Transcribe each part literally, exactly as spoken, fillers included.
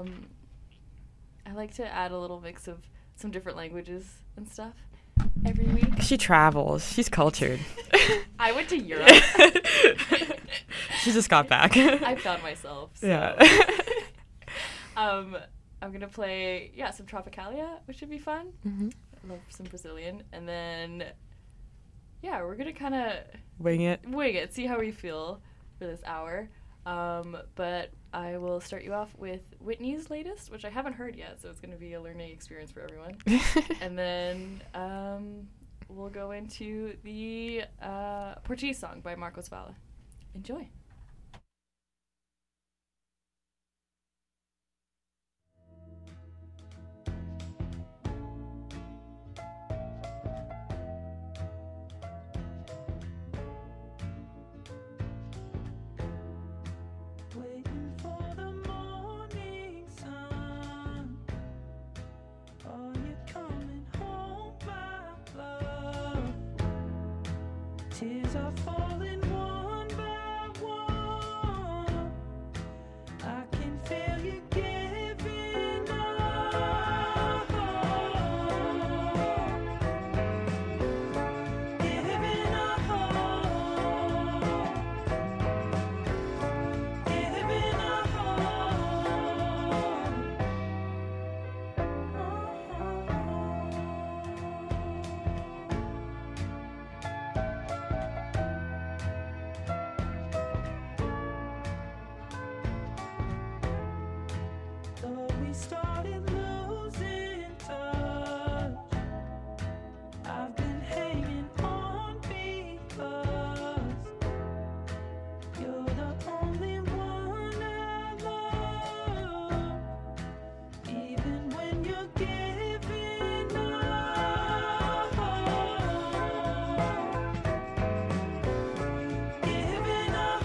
Um, I like to add a little mix of some different languages and stuff every week. She travels. She's cultured. I went to Europe. She just got back. I found myself. So. Yeah. um, I'm going to play, yeah, some Tropicalia, which should be fun. Mm-hmm. I love some Brazilian. And then, yeah, we're going to kind of Wing it. wing it, see how we feel for this hour. Um, but I will start you off with Whitney's latest, which I haven't heard yet, so it's going to be a learning experience for everyone. And then um, we'll go into the uh, Portuguese song by Marcos Valle. Enjoy. Tears are falling one by one. I can feel you giving up. Giving up. Giving we started losing touch. I've been hanging on because you're the only one I love. Even when you're giving up, giving up.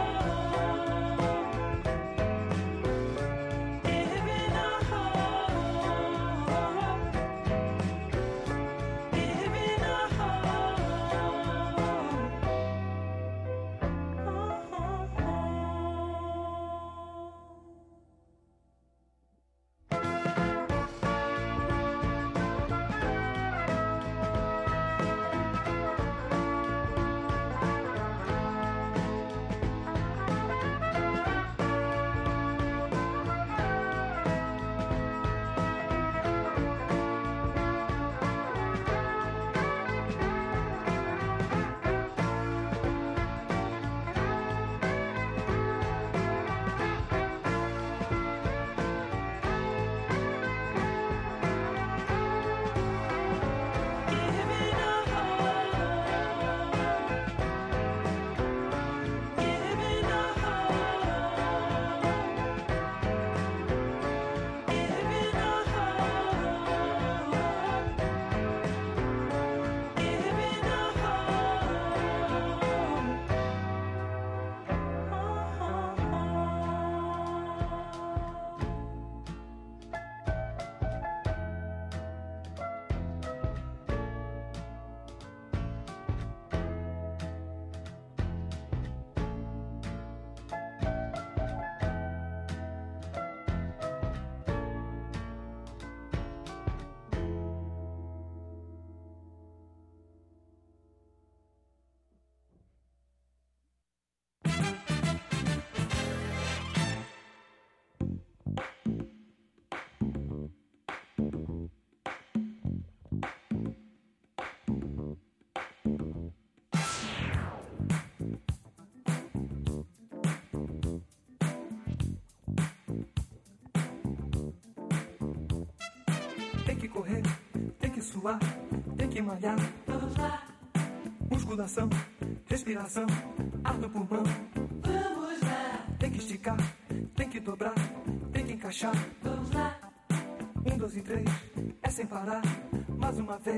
Tem que correr, tem que suar, tem que malhar. Vamos lá, Musculação, respiração, ar no pulmão. vamos lá, Tem que esticar, tem que dobrar, tem que encaixar. vamos lá. Um, dois e três, é sem parar, mais uma vez.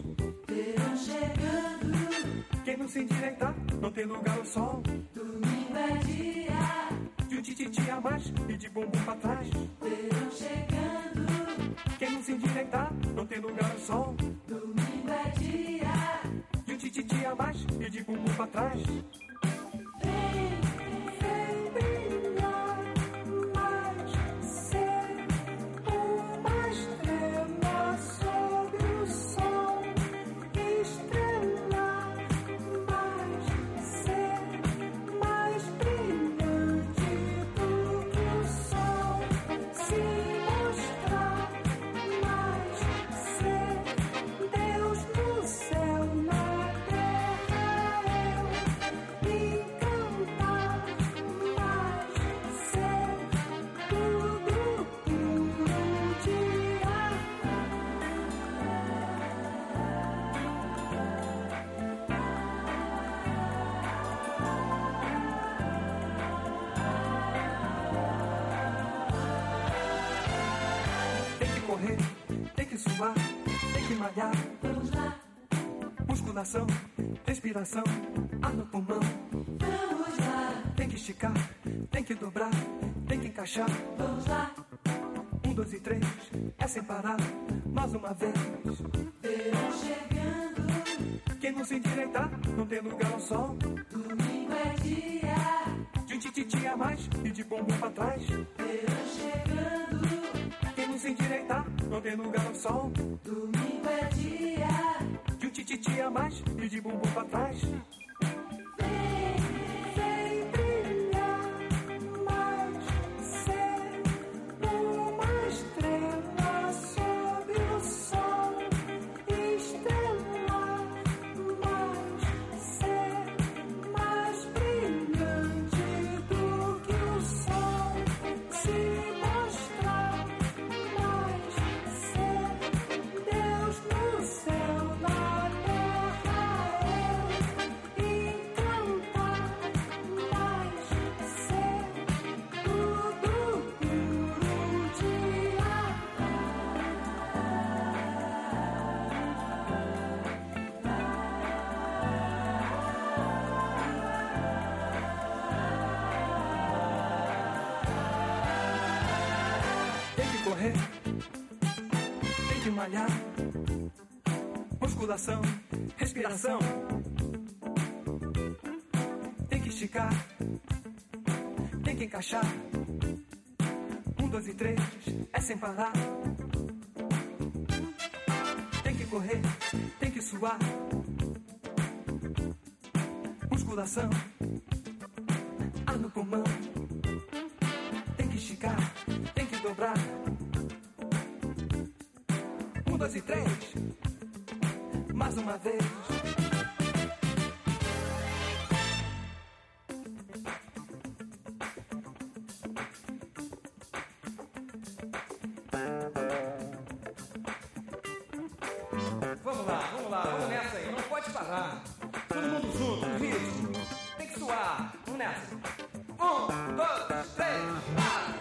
Verão chegando, Quem não se endireitar, não tem lugar ao sol. domingo é dia. De um tititi a mais e de bumbum pra trás. Verão chegando, Quem não se endireitar, não tem lugar ao sol. domingo é dia. De um tititi a mais e de bumbum pra trás. Vem, vem brilhar mais cedo. correr, tem que suar, tem que malhar. Vamos lá, Musculação, respiração, ar no pulmão. vamos lá, Tem que esticar, tem que dobrar, tem que encaixar. vamos lá. Um, dois e três, é sem parar, mais uma vez. Verão chegando, Quem não se endireitar, não tem lugar ao sol. domingo é dia. De um tititi a mais e de bumbum pra trás. Verão chegando, Quem não se endireitar, não tem lugar ao sol. domingo é dia. De um tititi a mais e de bumbum pra trás. Vem, vem brilhar mais cedo, uma estrela sob o sol. Estrela mais cedo, mais brilhante do que o sol. Se mostrar mais cedo, Deus no céu, na terra eu. Encantar mais cedo do que o dia. Tem que correr, tem que malhar. Musculação, respiração. Tem que esticar, tem que encaixar. Um, dois e três, é sem parar. Tem que correr, tem que suar. Musculação, ar no pulmão. Tem que esticar, tem que dobrar. Um, dois e três, mais uma vez. Vamos lá, vamos lá, vamos nessa aí, não pode parar. Todo mundo junto, no ritmo. Tem que suar, vamos nessa. Um, dois, três, quatro.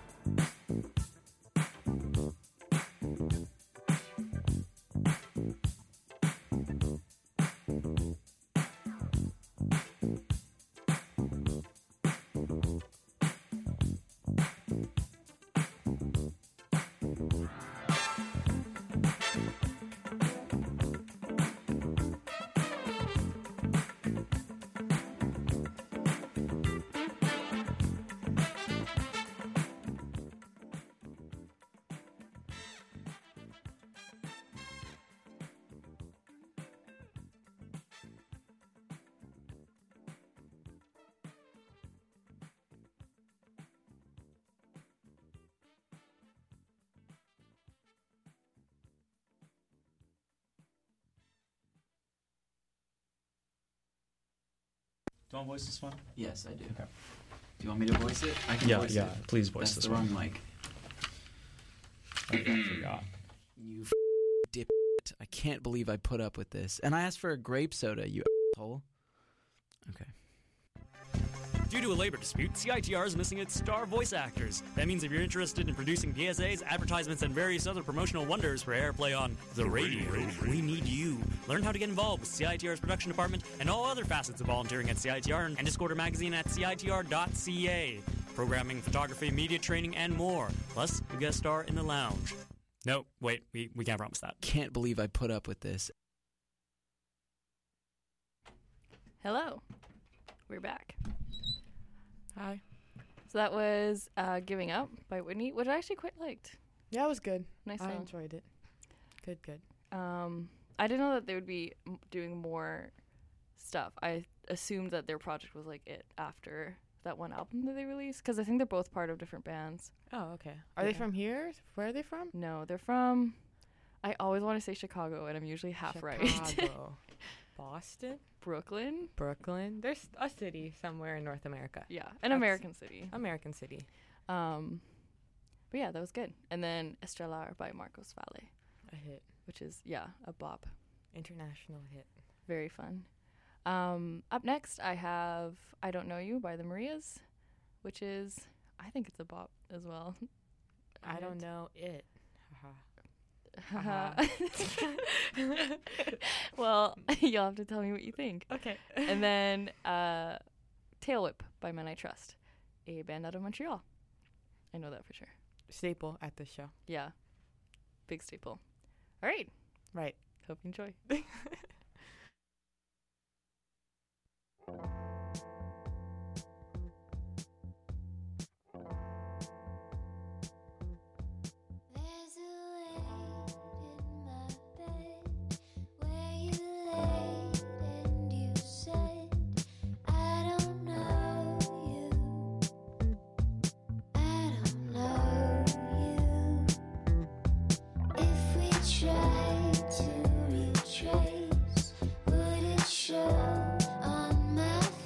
Do you want to voice this one? Yes, I do. Do you want me to voice it? I can Yeah, voice yeah, it. please voice That's this the one. wrong mic. I forgot. You f- dip. I can't believe I put up with this. And I asked for a grape soda, you asshole. Okay. Due to a labor dispute, C I T R is missing its star voice actors. That means if you're interested in producing P S As, advertisements, and various other promotional wonders for airplay on the radio, we need you. Learn how to get involved with C I T R's production department and all other facets of volunteering at C I T R and Discorder magazine at C I T R dot C A. Programming, photography, media training, and more. Plus, you get a star in the lounge. No, wait, we, we can't promise that. Can't believe I put up with this. Hello. We're back. Hi. So that was uh, Giving Up by Whitney, which I actually quite liked. Yeah, it was good. Nice I song. enjoyed it. Good, good. Um, I didn't know that they would be m- doing more stuff. I assumed that their project was like it after that one album that they released, because I think they're both part of different bands. Oh, okay. Are Yeah. they from here? Where are they from? No, they're from, I always want to say Chicago, and I'm usually half right. Chicago. Boston? Brooklyn? Brooklyn? There's a city somewhere in North America. Yeah, an That's- American city. American city. Um, but yeah, that was good. And then Estelar by Marcos Valle, A hit. which is, yeah, a bop. International hit. Very fun. Um, up next, I have I Don't Know You by the Marias, which is, I think it's a bop as well. I don't hit. know it. Uh-huh. Well, you'll have to tell me what you think. Okay. And then uh, Tail Whip by Men I Trust, a band out of Montreal. I know that for sure. Staple at the show. Yeah. Big staple. All right. Right. Hope you enjoy. There's a light in my bed where you laid and you said, I don't know you, I don't know you. If we tried to retrace, would it show on my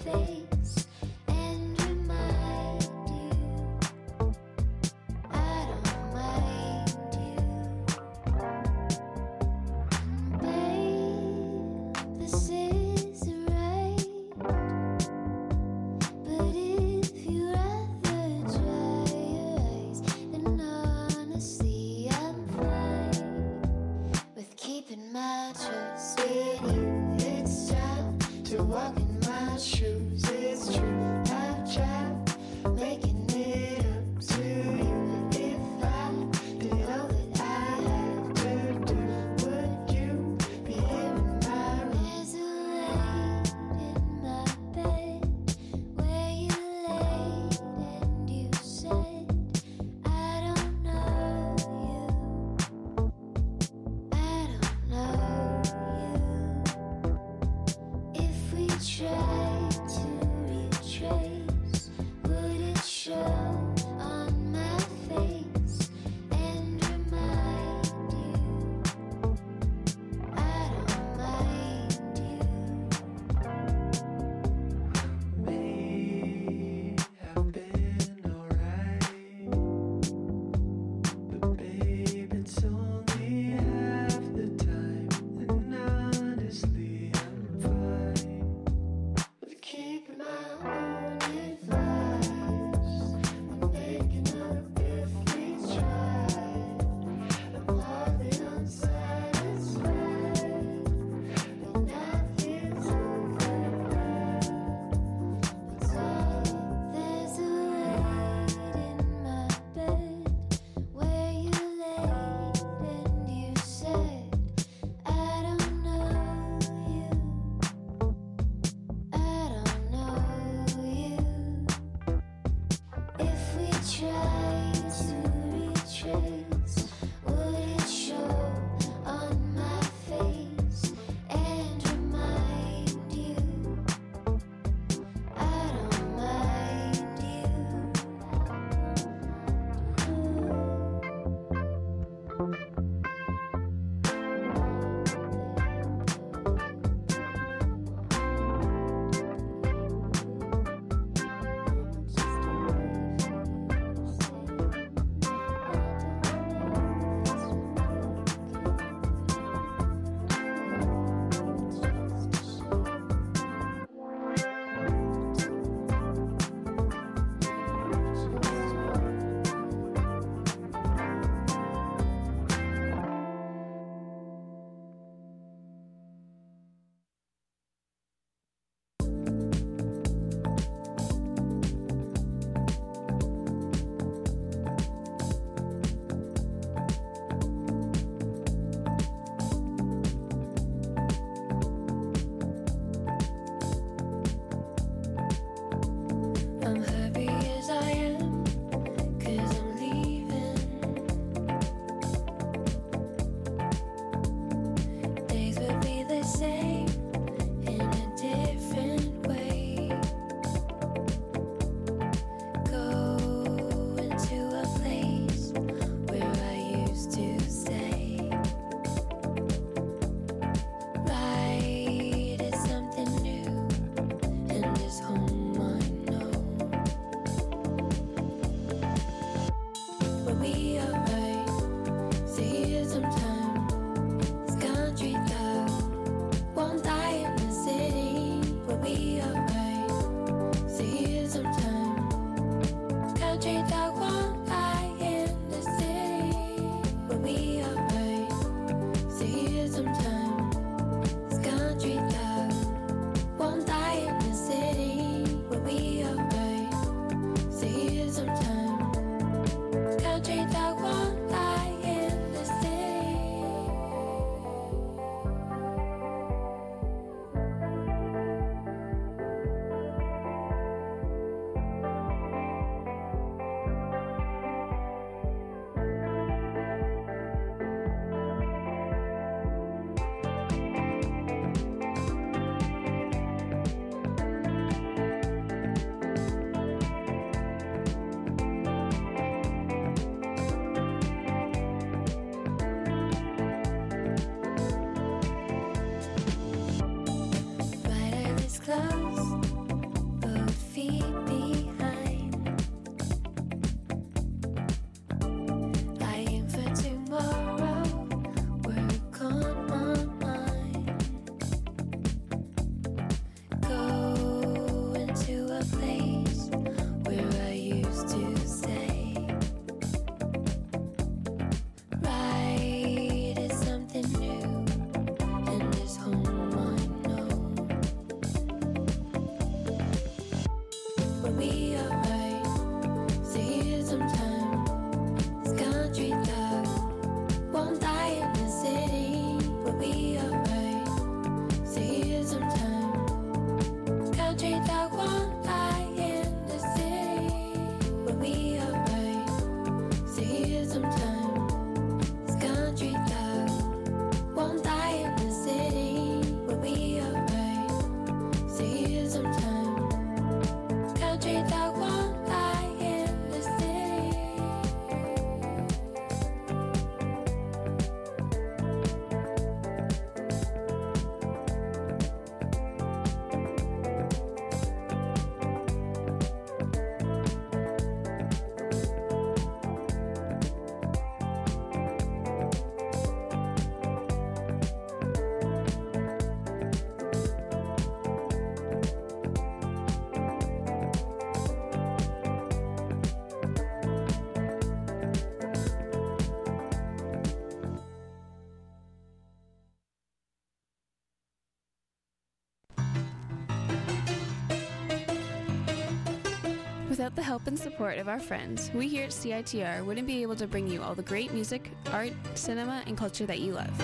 Without the help and support of our friends, we here at C I T R wouldn't be able to bring you all the great music, art, cinema, and culture that you love.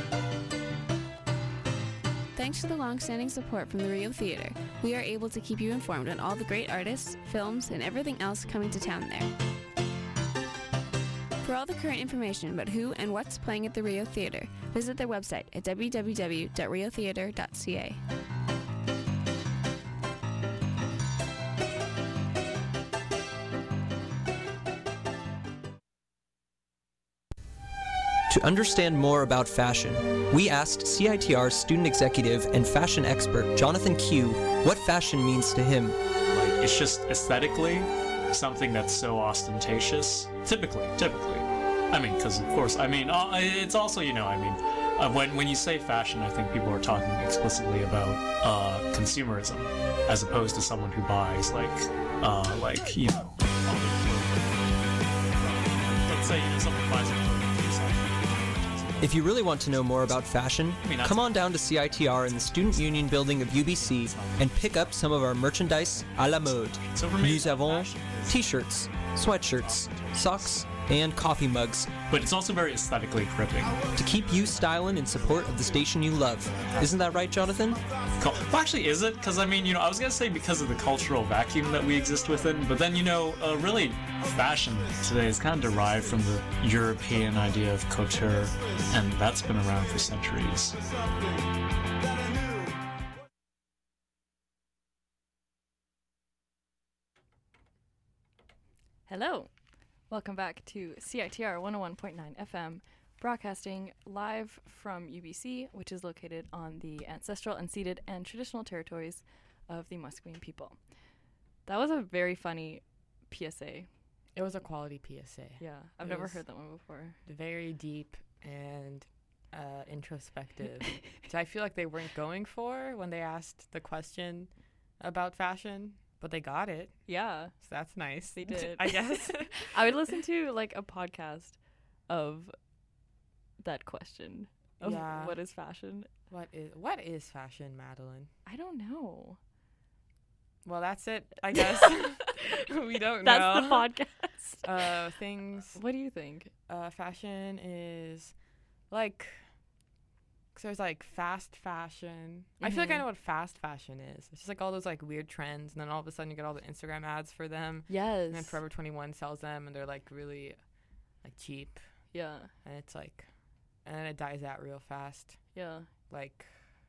Thanks to the long-standing support from the Rio Theater, we are able to keep you informed on all the great artists, films, and everything else coming to town there. For all the current information about who and what's playing at the Rio Theater, visit their website at w w w dot rio theater dot c a. To understand more about fashion, we asked C I T R student executive and fashion expert Jonathan Q what fashion means to him. Like, it's just aesthetically something that's so ostentatious. Typically, typically. I mean, because of course, I mean, uh, it's also, you know, I mean, uh, when when you say fashion, I think people are talking explicitly about uh, consumerism, as opposed to someone who buys like, uh, like you know, all the clothing. Let's say you know, someone buys a clothing. If you really want to know more about fashion, I mean, come on down to C I T R in the Student Union building of U B C and pick up some of our merchandise à la mode. So for me, Nous avons t-shirts, sweatshirts, socks, and coffee mugs. But it's also very aesthetically gripping. To keep you styling in support of the station you love. Isn't that right, Jonathan? Well, actually, is it? Because, I mean, you know, I was going to say because of the cultural vacuum that we exist within, but then, you know, uh, really, fashion today is kind of derived from the European idea of couture, and that's been around for centuries. Hello. Welcome back to C I T R one oh one point nine F M, broadcasting live from U B C, which is located on the ancestral, unceded, and traditional territories of the Musqueam people. That was a very funny P S A. It was a quality P S A. Yeah, I've It never was heard that one before. Very deep and uh, introspective, which I feel like they weren't going for when they asked the question about fashion. But they got it. Yeah. So that's nice. They did. I guess. I would listen to like a podcast of that question. Of Yeah. What is fashion? What is what is fashion, Madeline? I don't know. Well, that's it, I guess. We don't That's know. the podcast. Uh, things. What do you think? Uh, fashion is like. Cause there's like fast fashion. I feel like I Mhm. know what fast fashion is. It's just like all those like weird trends, and then all of a sudden you get all the Instagram ads for them. Yes. And then Forever twenty-one sells them, and they're like really, like cheap. Yeah. And it's like, and then it dies out real fast. Yeah. Like,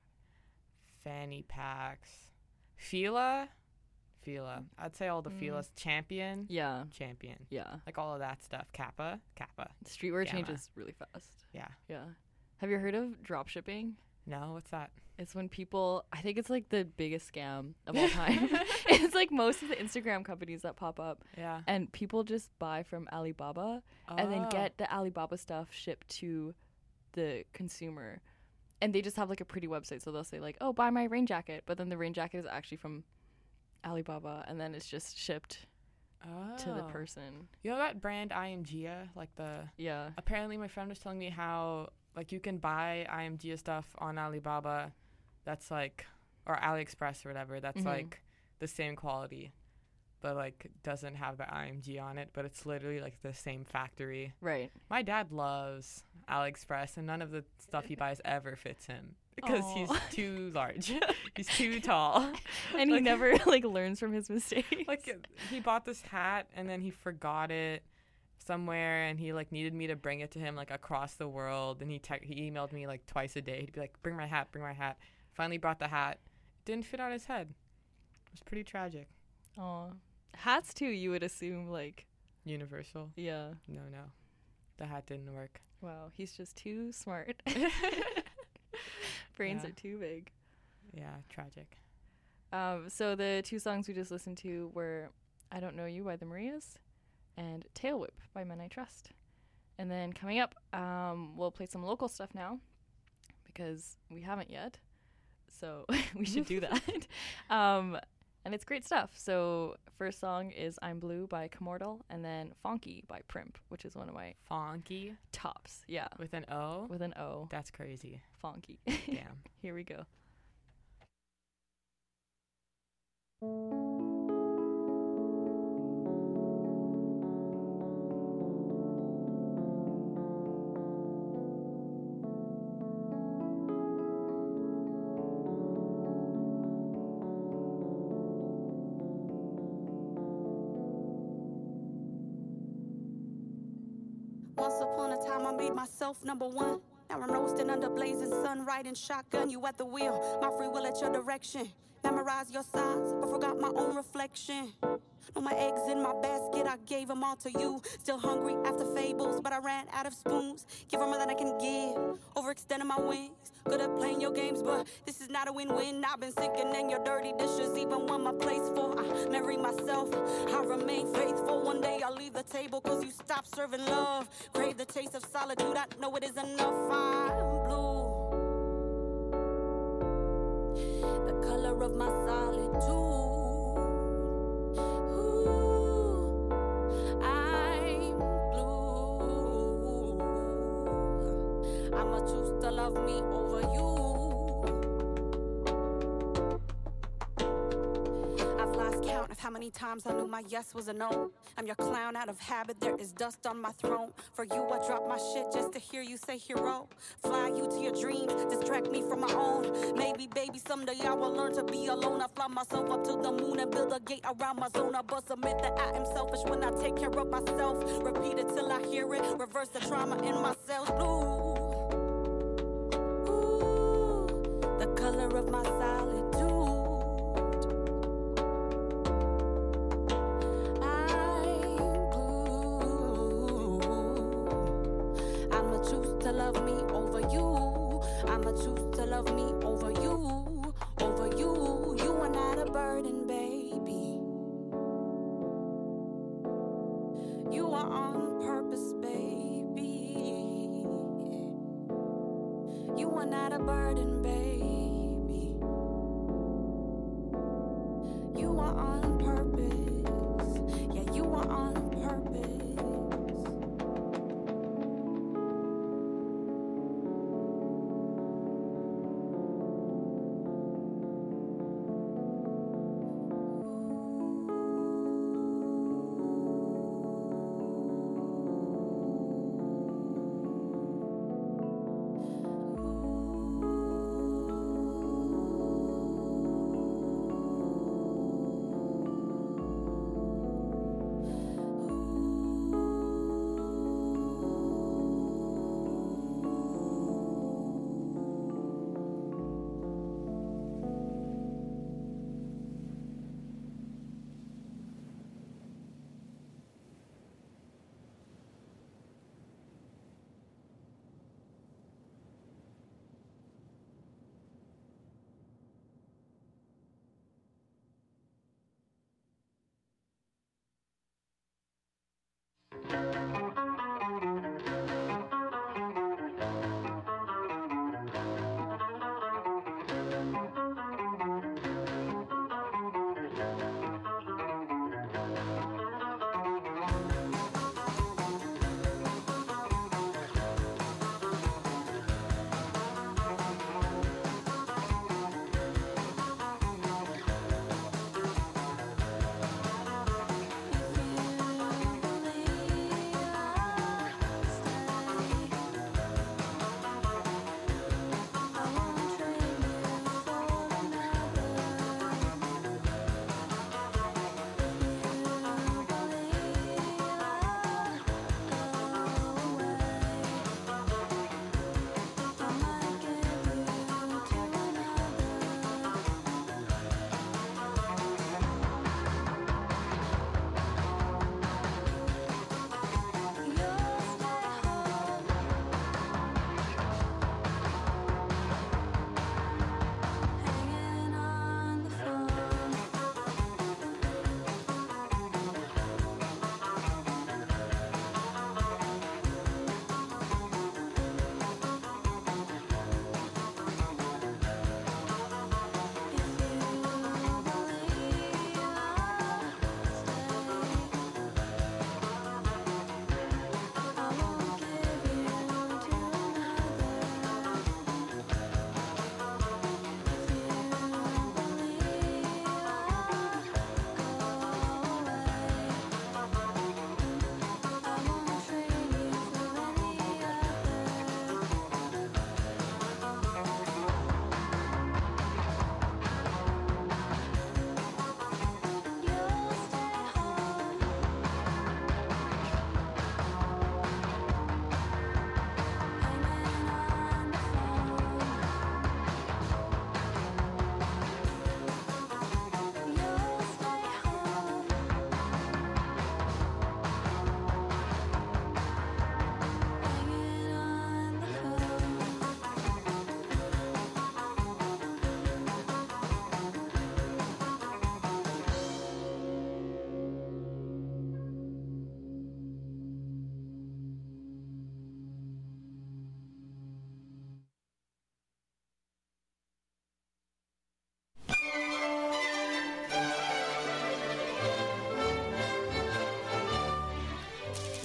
fanny packs, Fila, Fila. I'd say all the Mm. Fila's Champion. Yeah. Champion. Yeah. Like all of that stuff. Kappa, Kappa. Streetwear Gamma. changes really fast. Yeah. Yeah. Have you heard of drop shipping? No, what's that? It's when people, I think it's like the biggest scam of all time. It's like most of the Instagram companies that pop up. Yeah. And people just buy from Alibaba and then Oh. get the Alibaba stuff shipped to the consumer. And they just have like a pretty website. So they'll say like, oh, buy my rain jacket. But then the rain jacket is actually from Alibaba. And then it's just shipped Oh. to the person. You know that brand IMGA? Like the... Yeah. Apparently my friend was telling me how, like, you can buy IMGA stuff on Alibaba that's, like... Or AliExpress or whatever. That's, Mhm. like, the same quality. But, like, doesn't have the I M G on it. But it's literally, like, the same factory. Right. My dad loves AliExpress, and none of the stuff he buys ever fits him. Because Aw. he's too large. He's too tall. And he Like- never like learns from his mistakes. Like, uh, he bought this hat, and then he forgot it somewhere, and he, like, needed me to bring it to him, like, across the world. And he te- he emailed me, like, twice a day. He'd be like, bring my hat, bring my hat. Finally brought the hat. Didn't fit on his head. It was pretty tragic. Aw. Hats too, you would assume like Universal. Yeah. No, no. The hat didn't work. Wow, he's just too smart. Brains Yeah. are too big. Yeah, tragic. Um, so the two songs we just listened to were I Don't Know You by the Marias and Tail Whip by Men I Trust. And then coming up, um, we'll play some local stuff now because we haven't yet. So we should do that. Um, and it's great stuff. So first song is I'm Blue by Commortal and then Funky by Primp, which is one of my Funky tops. Yeah. With an O? With an O. That's crazy. Funky. Damn. Here we go. time I made myself number one. Now I'm roasting under blazing sun, riding shotgun, you at the wheel. My free will at your direction. Memorize your signs, but forgot my own reflection. No, my eggs in my basket, I gave them all to you. Still hungry after fables, but I ran out of spoons. Give her more than I can give, overextending my wings. Good at playing your games, but this is not a win-win. I've been sinking in your dirty dishes, even when my plate's full. I marry myself, I remain faithful. One day I'll leave the table, cause you stopped serving love. Crave the taste of solitude, I know it is enough. I'm blue, the color of my solitude. I'm blue. I'ma choose to love me over you. I've lost count of how many times I knew my yes was a no. I'm your clown out of habit, there is dust on my throne. For you, I drop my shit just to hear you say hero. Fly you to your dreams, distract me from my own. Maybe, baby, someday I will learn to be alone. I fly myself up to the moon and build a gate around my zone. I bust a myth that I am selfish when I take care of myself. Repeat it till I hear it, reverse the trauma in my cells. Blue, ooh, the color of my solitude. To love me over you, I'ma choose to love me over you, over you. You are not a burden, baby. You are on purpose, baby. You are not a burden, baby. You are on purpose. Yeah, you are on purpose. Ooh.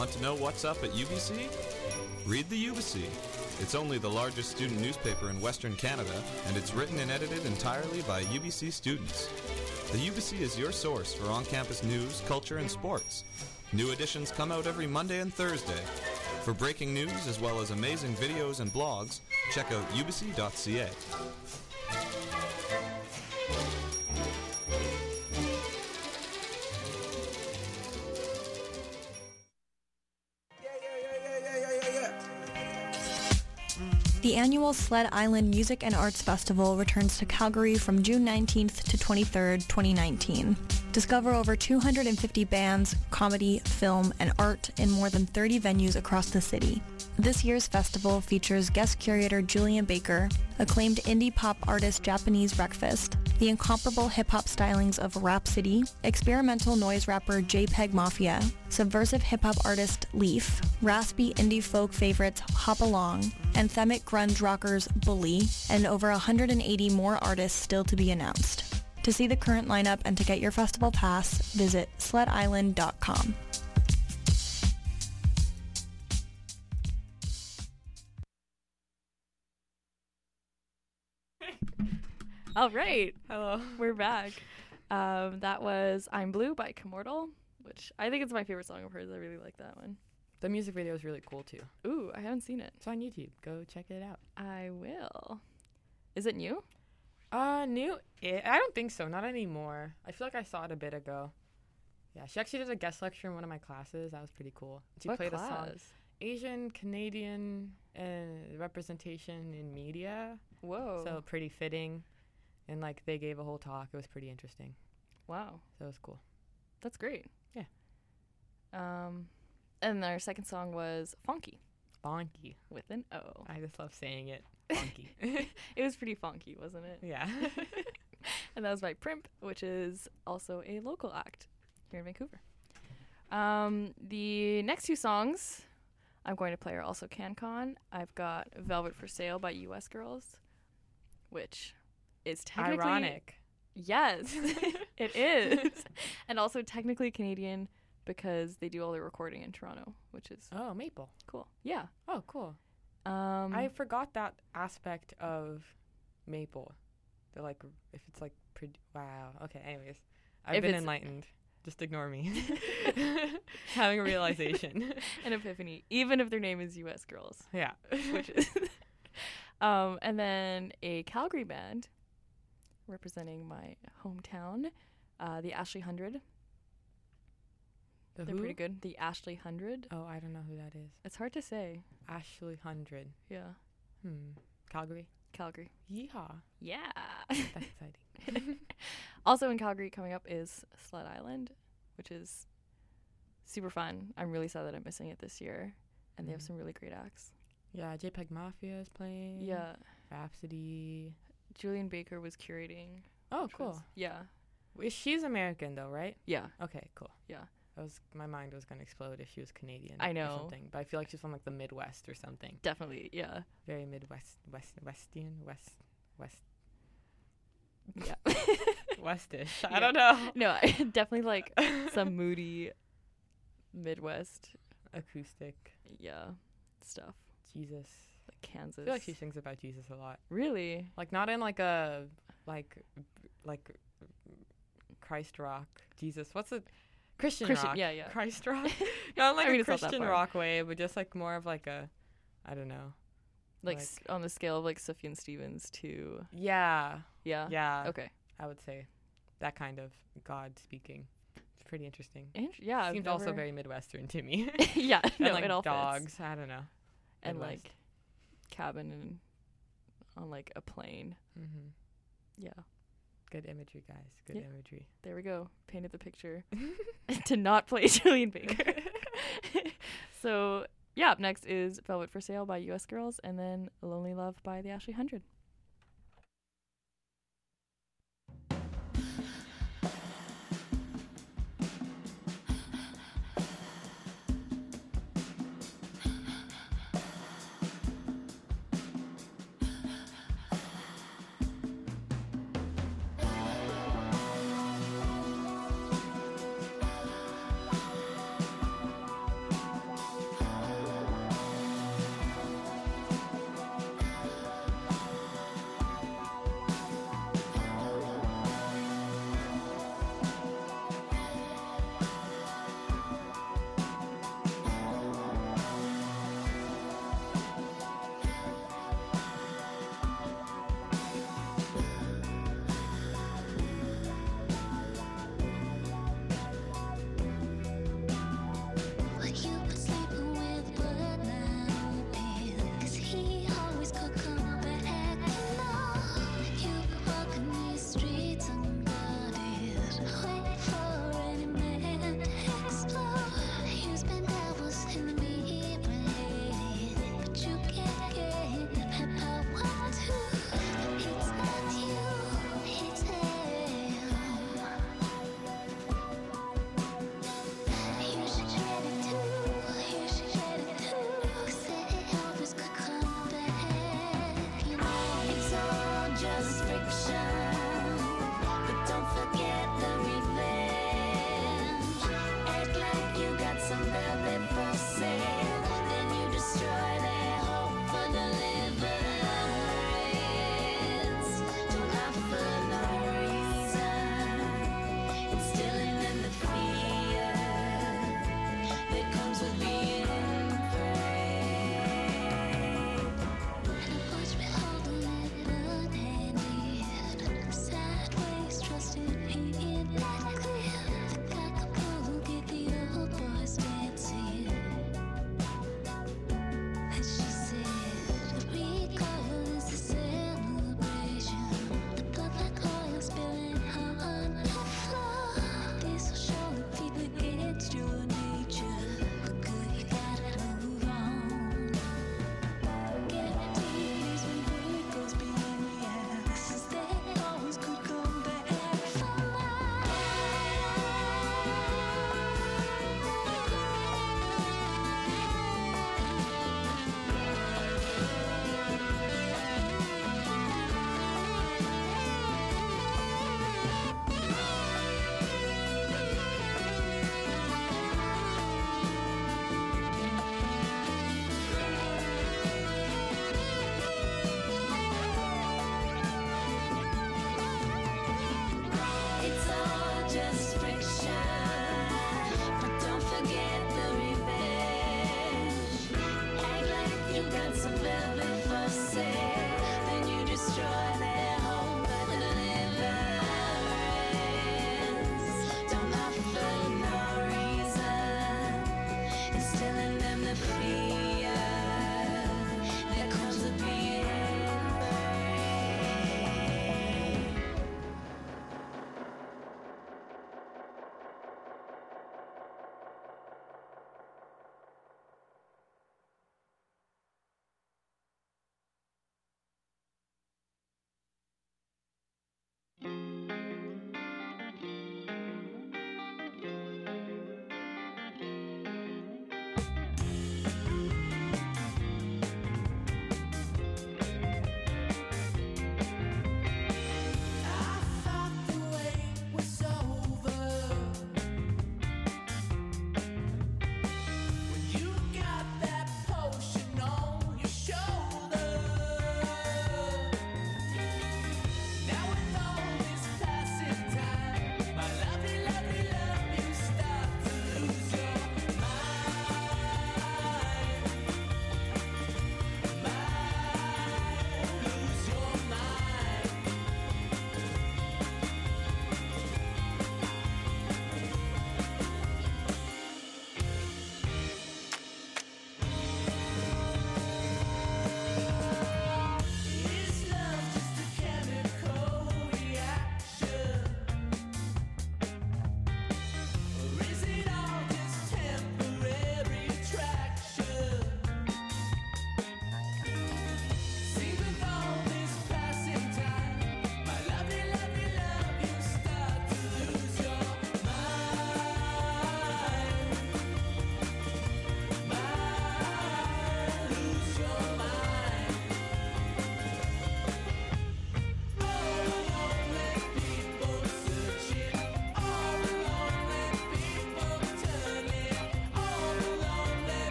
Want to know what's up at U B C? Read the U B C. It's only the largest student newspaper in Western Canada, and it's written and edited entirely by U B C students. The U B C is your source for on-campus news, culture, and sports. New editions come out every Monday and Thursday. For breaking news as well as amazing videos and blogs, check out u b c dot c a. The annual Sled Island Music and Arts Festival returns to Calgary from June nineteenth to twenty-third, twenty nineteen. Discover over two hundred fifty bands, comedy, film, and art in more than thirty venues across the city. This year's festival features guest curator Julian Baker, acclaimed indie pop artist Japanese Breakfast, the incomparable hip-hop stylings of Rhapsody, experimental noise rapper JPEG Mafia, subversive hip-hop artist Leaf, raspy indie folk favorites Hop Along, anthemic grunge rockers Bully, and over one hundred eighty more artists still to be announced. To see the current lineup and to get your festival pass, visit sled island dot com. All right. Hello. We're back. Um, that was I'm Blue by Commortal, which I think it's my favorite song of hers. I really like that one. The music video is really cool too. Ooh, I haven't seen it. It's on YouTube. Go check it out. I will. Is it new? Uh, new? I I don't think so. Not anymore. I feel like I saw it a bit ago. Yeah, she actually did a guest lecture in one of my classes. That was pretty cool. She What played a song. class? Asian, Canadian, and representation in media. Whoa. So pretty fitting. And like they gave a whole talk. It was pretty interesting. Wow. So it was cool. That's great. Yeah. Um, and our second song was Funky. Funky. With an O. I just love saying it. Funky. It was pretty funky, wasn't it? Yeah. And that was by Primp, which is also a local act here in Vancouver. Um, the next two songs I'm going to play are also CanCon. I've got Velvet for Sale by U S Girls, which is technically... Ironic. Yes, it is. And also technically Canadian because they do all their recording in Toronto, which is... Oh, Maple. Cool. Yeah. Oh, cool. Um, I forgot that aspect of Maple. They're like, if it's like, produ- wow. Okay, anyways. I've If been it's- enlightened. Just ignore me. Having a realization. An epiphany, even if their name is U S Girls. Yeah. Which is... um, and then a Calgary band representing my hometown, uh, the Ashley Hundred. The They're who? pretty good. The Ashley Hundred. Oh, I don't know who that is. It's hard to say. Ashley Hundred. Yeah. Hmm. Calgary. Calgary. Yeehaw. Yeah. That's exciting. Also in Calgary coming up is Sled Island, which is super fun. I'm really sad that I'm missing it this year. And they have Mhm. some really great acts. Yeah, JPEG Mafia is playing. Yeah. Rhapsody. Julian Baker was curating. Oh, which cool. was- yeah. Well, she's American though, right? Yeah. Okay, cool. Yeah. I was my mind was gonna explode if she was Canadian. I Or know. something, but I feel like she's from like the Midwest or something. Definitely, yeah. Very Midwest, West, Westian, West, West. Yeah. Westish. I Yeah. don't know. No, I definitely like some moody Midwest acoustic. Yeah, stuff. Jesus. Like Kansas. I feel like she sings about Jesus a lot. Really? Like not in like a like like Christ rock. Jesus. What's a Christian, Christian- rock? yeah, yeah. Christ rock. Not like I mean, a it's not that Christian far. rock way, but just like more of like a I don't know. Like, s on the scale of like Sufjan Stevens to Yeah. Yeah. Yeah. Okay. I would say that kind of God speaking. It's pretty interesting. Int- yeah, I've Seems also never- very Midwestern to me. Yeah, and no, like it all fits. dogs. I don't know. And Midwest. like cabin and on like a plane. Mhm. Yeah. Good imagery, guys. Good Yeah. imagery. There we go. Painted the picture to not play Julian Baker. So yeah, up next is Velvet for Sale by U S Girls, and then Lonely Love by the Ashley Hundred. Thank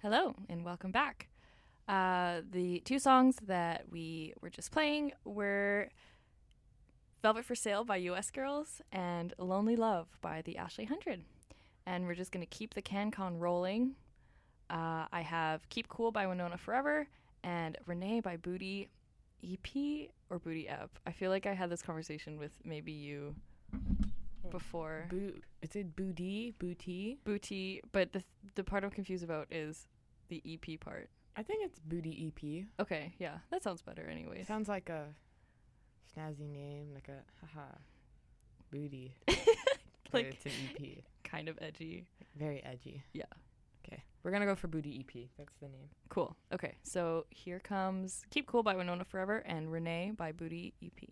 Hello, and welcome back. Uh, the two songs that we were just playing were Velvet for Sale by U S Girls and Lonely Love by the Ashley Hundred. And we're just going to keep the CanCon rolling. Uh, I have Keep Cool by Winona Forever and Renee by Booty E P or Booty Ep. I feel like I had this conversation with maybe you before. Bo- is it Booty? Booty? Booty, but the the part I'm confused about is the E P part. I think it's Booty E P. Okay, yeah, that sounds better anyways. Sounds like a snazzy name, like a haha booty. Like, it's an E P. Kind of edgy. Very edgy. Yeah. Okay, we're gonna go for Booty E P. That's the name. Cool. Okay, so here comes Keep Cool by Winona Forever and Renee by Booty E P.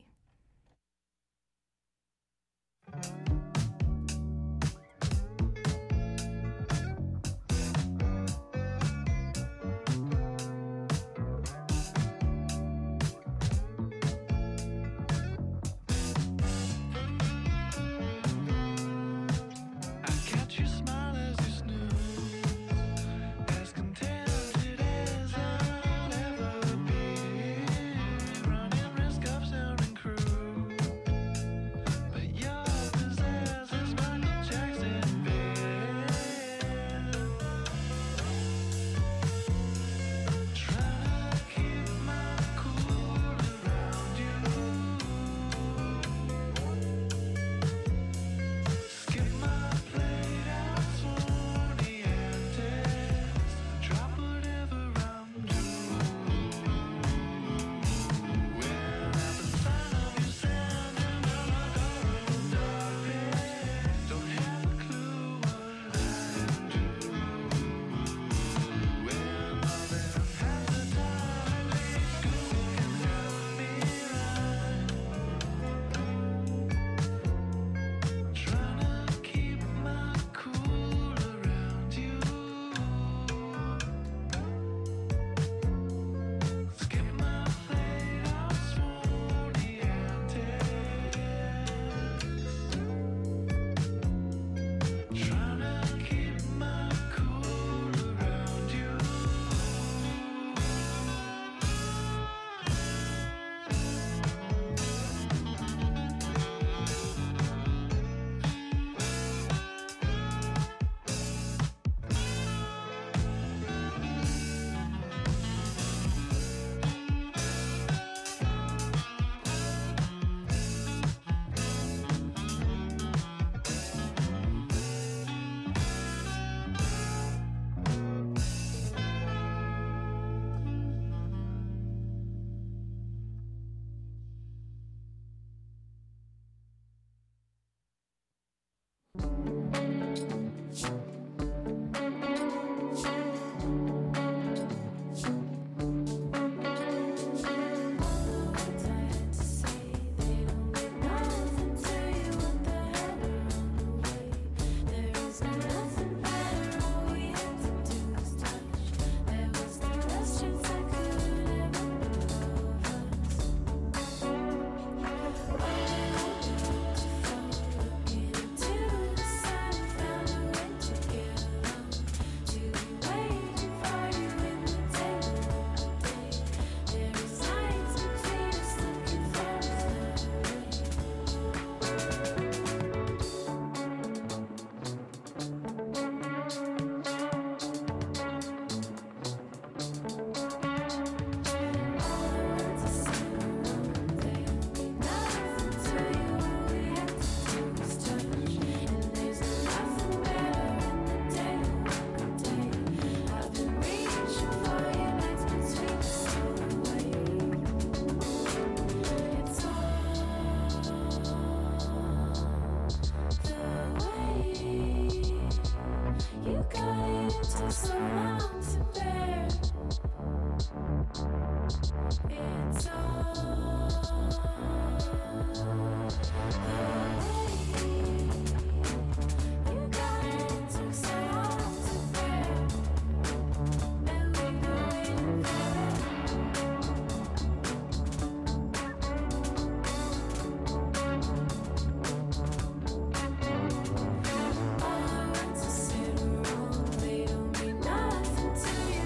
To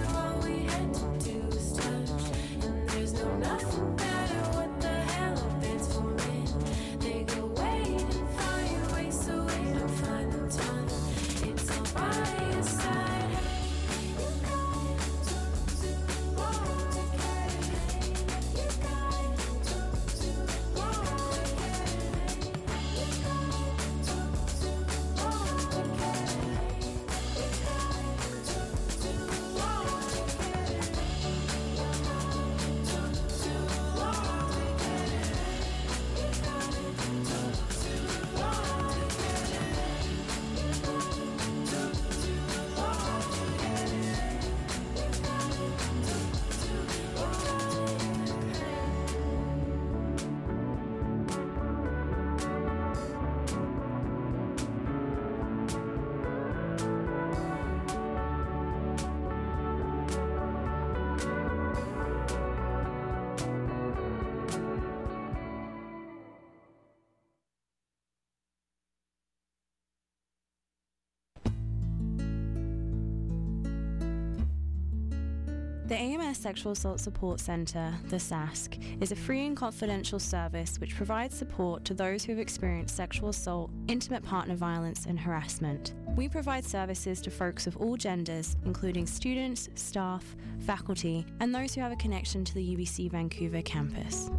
The A M S Sexual Assault Support Centre, the S A S C, is a free and confidential service which provides support to those who have experienced sexual assault, intimate partner violence and harassment. We provide services to folks of all genders, including students, staff, faculty, and those who have a connection to the U B C Vancouver campus.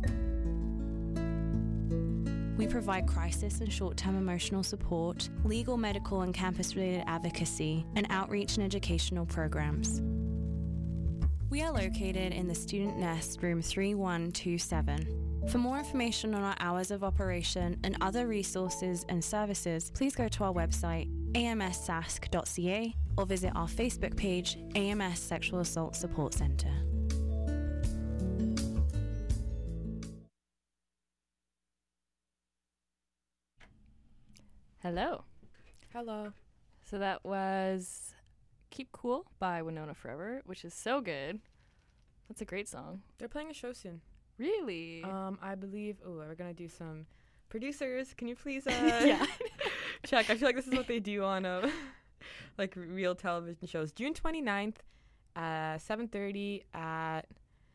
We provide crisis and short-term emotional support, legal, medical and campus-related advocacy, and outreach and educational programs. We are located in the Student Nest, room three one two seven. For more information on our hours of operation and other resources and services, please go to our website, a m s sask dot c a, or visit our Facebook page, A M S Sexual Assault Support Centre. Hello. Hello. So that was Keep Cool by Winona Forever, which is so good. That's a great song. They're playing a show soon. Really? Um, I believe. Oh, we're gonna do some. Producers, can you please uh, yeah. check? I feel like this is what they do on uh, like real television shows. June twenty-ninth, uh, seven thirty at.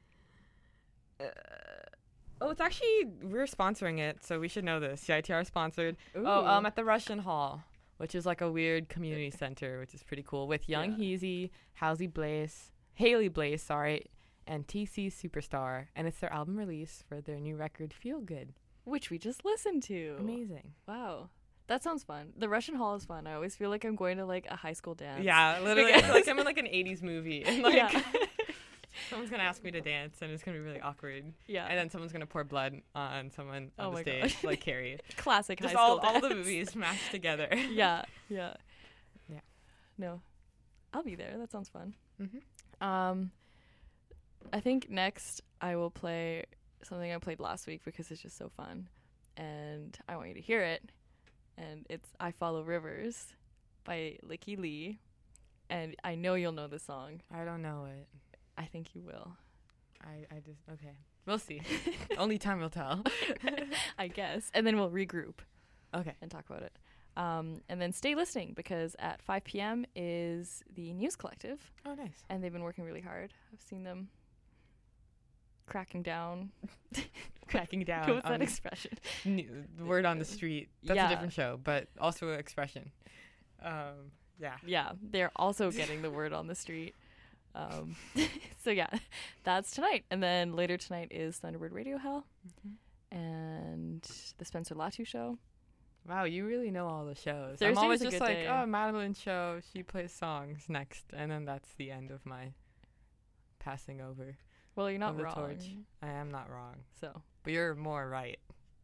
Uh, oh, it's actually we're sponsoring it, so we should know this. C I T R sponsored. Ooh. Oh, um, at the Russian Hall, which is like a weird community center, which is pretty cool, with Young Yeah. Heezy, Halsey Blaze, Haley Blaze, sorry, and T C Superstar, and it's their album release for their new record, Feel Good. Which we just listened to. Amazing. Wow. That sounds fun. The Russian Hall is fun. I always feel like I'm going to like a high school dance. Yeah, literally. I feel like I'm in like an eighties movie. And like Yeah. someone's gonna ask me to dance and it's gonna be really awkward. Yeah. And then someone's gonna pour blood on someone on Oh the my stage, gosh. like Carrie. Classic Just high all, school all the dance. movies mashed together. Yeah, yeah. Yeah. No. I'll be there. That sounds fun. Mhm. Um I think next I will play something I played last week because it's just so fun. And I want you to hear it. And it's I Follow Rivers by Licky Lee. And I know you'll know the song. I don't know it. I think you will. I, I just okay. We'll see. Only time will tell. I guess. And then we'll regroup. Okay. And talk about it. Um, and then stay listening because at five p.m. is the News Collective. Oh, nice. And they've been working really hard. I've seen them cracking down. Cracking down. What's on that expression? n- the word on the street. That's Yeah. a different show, but also an expression. Um, yeah. Yeah, they're also getting the word on the street. Um, so yeah, that's tonight. And then later tonight is Thunderbird Radio Hell Mm-hmm. and the Spencer Latu Show. Wow, you really know all the shows. Thursday's I'm always a just good like, day. oh, Madeline's show. She plays songs next, and then that's the end of my passing over. Well, you're not of the wrong. torch. I am not wrong. So, but you're more right.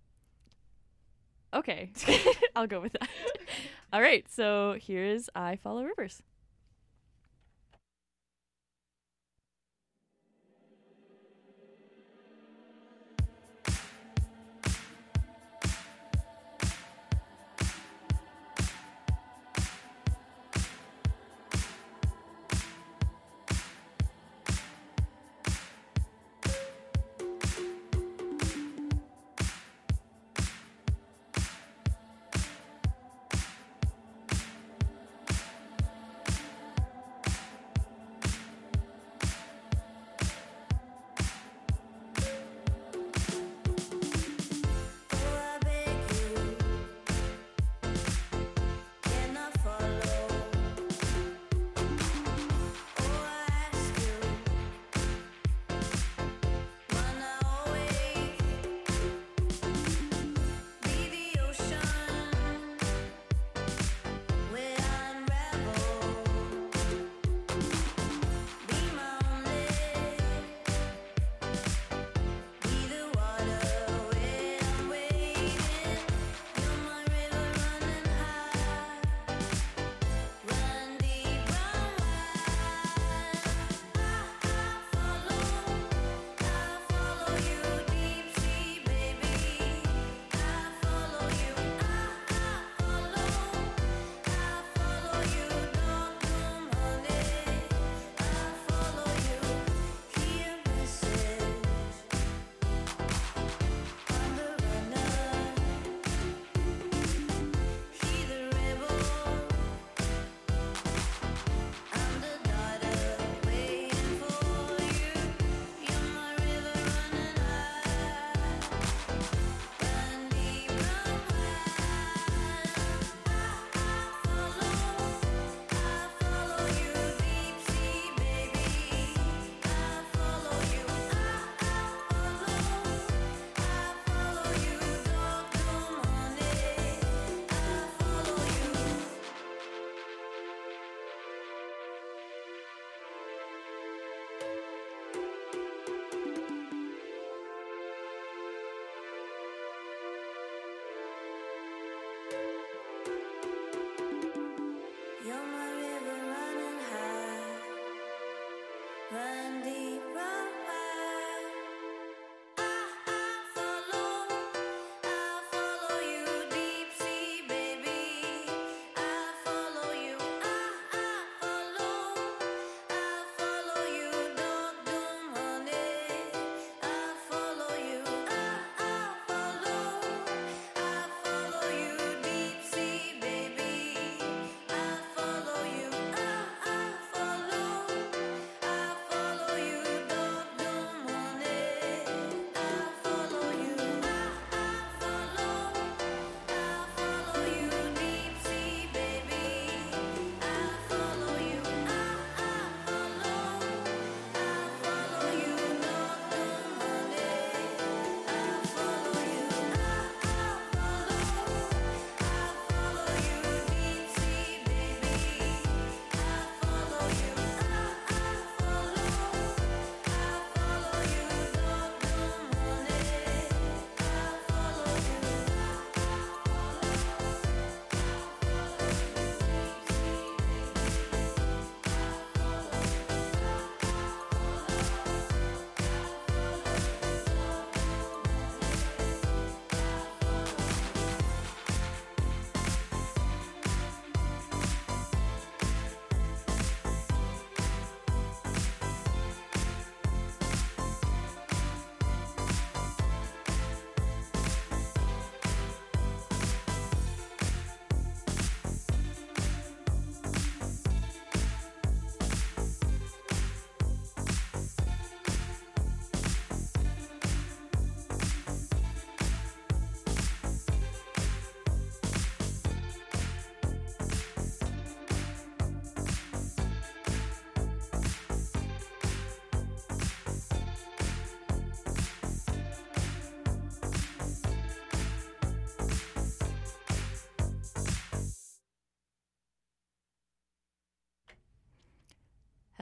Okay, I'll go with that. All right, so here's I Follow Rivers. Thank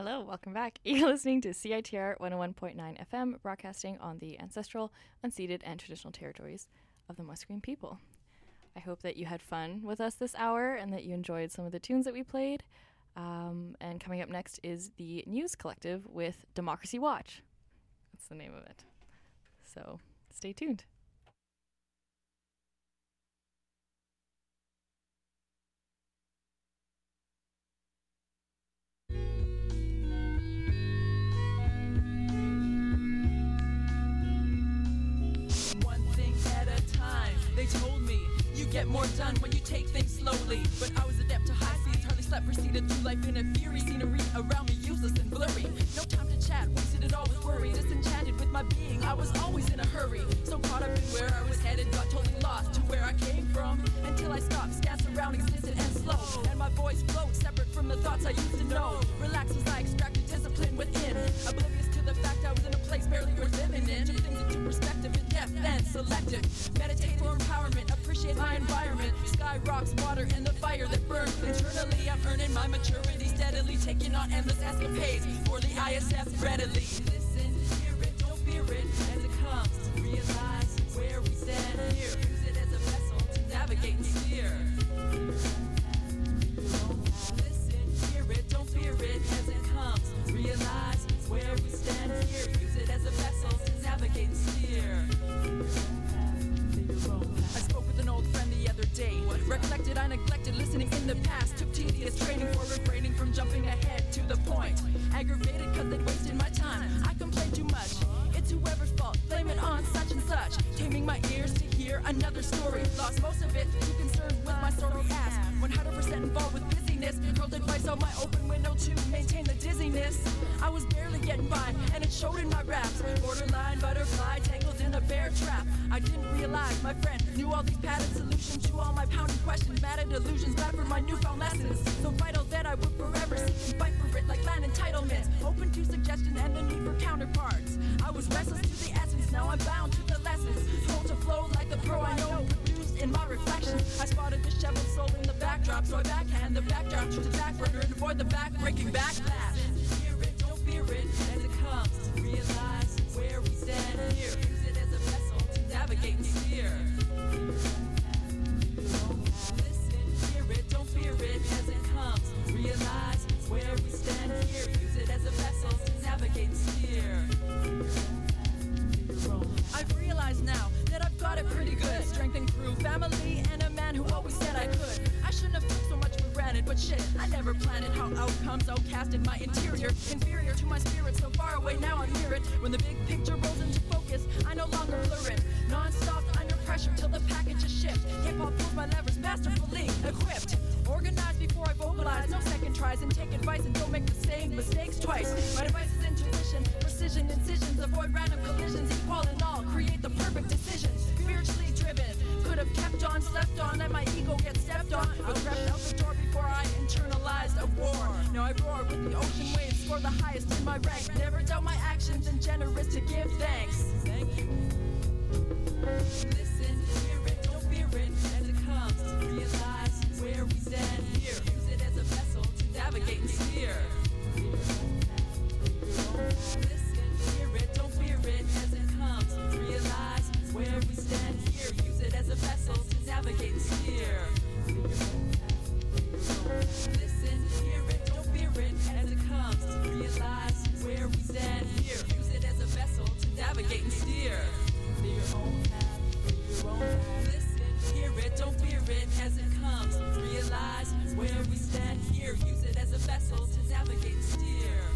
Hello, welcome back. You're listening to C I T R one oh one point nine F M, broadcasting on the ancestral, unceded, and traditional territories of the Musqueam people. I hope that you had fun with us this hour and that you enjoyed some of the tunes that we played. Um, and coming up next is the News Collective with Democracy Watch. That's the name of it. So stay tuned. One thing at a time, they told me you get more done when you take things slowly. But I was adept to high speeds, hardly slept, proceeded through life in a fury. Scenery around me useless and blurry. No time to chat, wasted it all with worry. Disenchanted with my being, I was always in a hurry. So caught up in where I was headed, got totally lost to where I came from. Until I stopped, scanned surroundings, distant and slow. And my voice flowed, separate from the thoughts I used to know. Relax as I extracted discipline within. Oblivious to the fact I was in a place barely worth living in. Took things into perspective in depth and selective. Meditate for empowerment, appreciate my environment. Sky, rocks, water, and the fire that burns. Internally, I'm earning my maturity, steadily taking on endless escapades for the I S F readily. Listen, hear it, don't fear it as it comes. Realize where we stand here. Use it as a vessel to navigate and steer. Listen, hear it, don't fear it as it comes. Realize where we stand here. Use it as a vessel to navigate and steer. I spoke with an old friend the other day. Recollected I neglected listening in the past. Took tedious training for refraining from jumping ahead to the point. Aggravated cause they'd wasted my time. I complained too much. It's whoever's fault. Blame it on such and such. Taming my ears to hear another story. Lost most of it too concerned with my story ass. one hundred percent involved with busyness. Hurled advice out my open window to maintain the dizziness. I was barely getting by and it showed in my raps. Borderline butterfly tangled in a bear trap. I didn't realize my friend knew all these padded solutions to all my pounding questions. Matted illusions, bad for my newfound lessons. So vital that I would forever seek and fight for it like land entitlements. Open to suggestion and the need for counterparts. I was restless to the essence, now I'm bound to the lessons. Told to flow like the pro I know, produced in my reflection. I spotted disheveled soul in the backdrop, so I backhand the backdrop to the back burner and avoid the back-breaking backlash. Hear it, don't fear it as it comes. Realize where we stand here. Use it as a vessel to navigate and steer. Listen, hear it, don't fear it as it comes. Realize where we stand here. Use it as a vessel to navigate and steer. I've realized now that I've got it pretty good. Strength and crew, family, and a man who always said I could. I shouldn't have took so much for granted, but shit, I never planned it. How outcomes outcast in my interior, inferior to my spirit, so far away now I'm near it. When the big picture rolls into focus, I no longer blur it. Non-stop under pressure till the package is shipped. Hip-hop pulls my levers masterfully equipped. Organized before I vocalize, no second tries, and take advice and don't make the same mistakes twice. My device is intuition, precision, incisions, avoid random collisions, equal in all, create the perfect decision. Spiritually driven, could have kept on, slept on, let my ego get stepped on. I was wrapped out the door before I internalized a war. Now I roar with the ocean waves, score the highest in my rank. Never doubt my actions and generous to give thanks. Thank you. Listen, hear it, don't fear it as it comes. Realize where we stand here. Use it as a vessel to navigate and steer. Listen, hear it, don't fear it as it comes. Realize where we stand here. Use it as a vessel to navigate and steer. Listen, hear it, don't fear it as it comes. Realize where we stand here. Use it as a vessel to navigate and steer. Listen, hear it, don't fear it as it comes. Realize where we stand here. Use it as a vessel to navigate and steer.